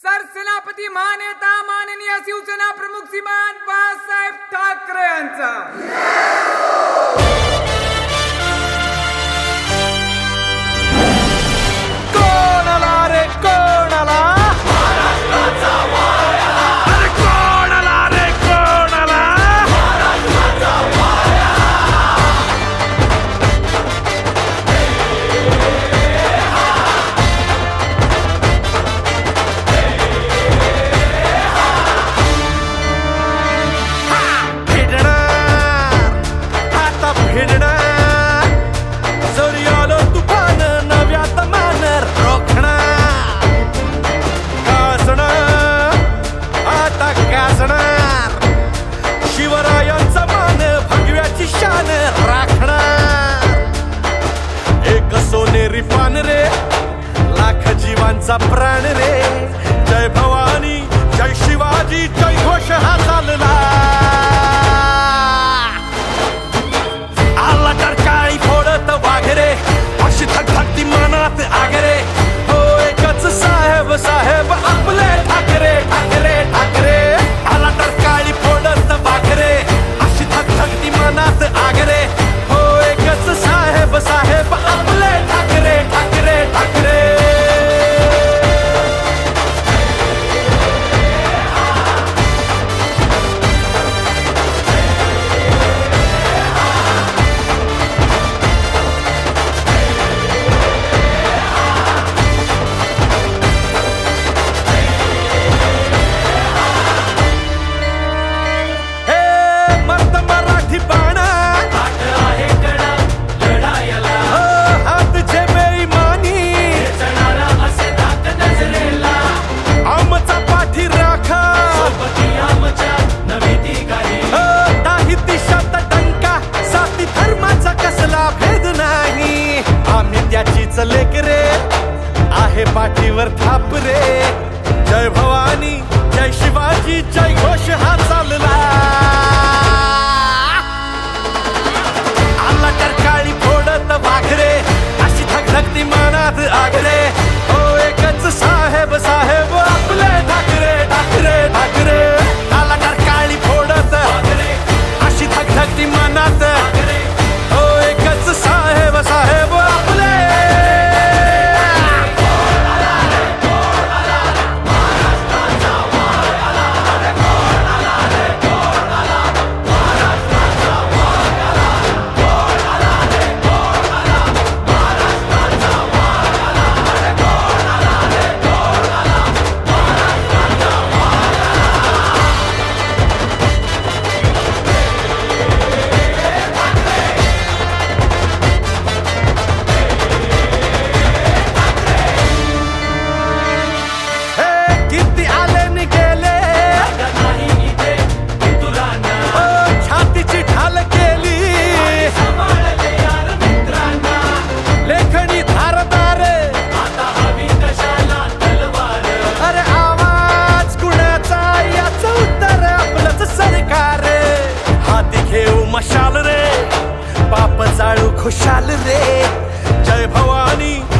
सरसेनापती महानेता माननीय शिवसेना प्रमुख श्रीमान बाळासाहेब ठाकरे यांचा शिवरायांचा मान भगव्याची शान राखणार एक सोनेरी पान रे लाख जीवांचा प्राण रे जय भवानी जय शिवाजी जय घोष हा चालला आला तर काळी फोडत वाघरे अशी धगधगती मनात आगरे हो एकच साहेब साहेब आपले ठाकरे ठाकरे ठाकरे आला तर काळी फोडत वाघरे अशी धगधगती मनात आगरे हो एकच साहेब साहेब आपले ठाकरे ठाकरे ठाकरे लेकरे आहे पाठीवर थाप रे जय भवानी जय शिवाजी जय घोष हा चालला आला तर काळी फोडत वाघरे अशी धगधगती मनात आगरे हो एकच साहेब साहेब आपले ठाकरे ठाकरे ठाकरे आला तर काळी फोडत वाघरे अशी धगधगती मनात आगरे हो एकच साहेब साहेब आपले मशाल रे पाप जाळू खुशाल रे जय भवानी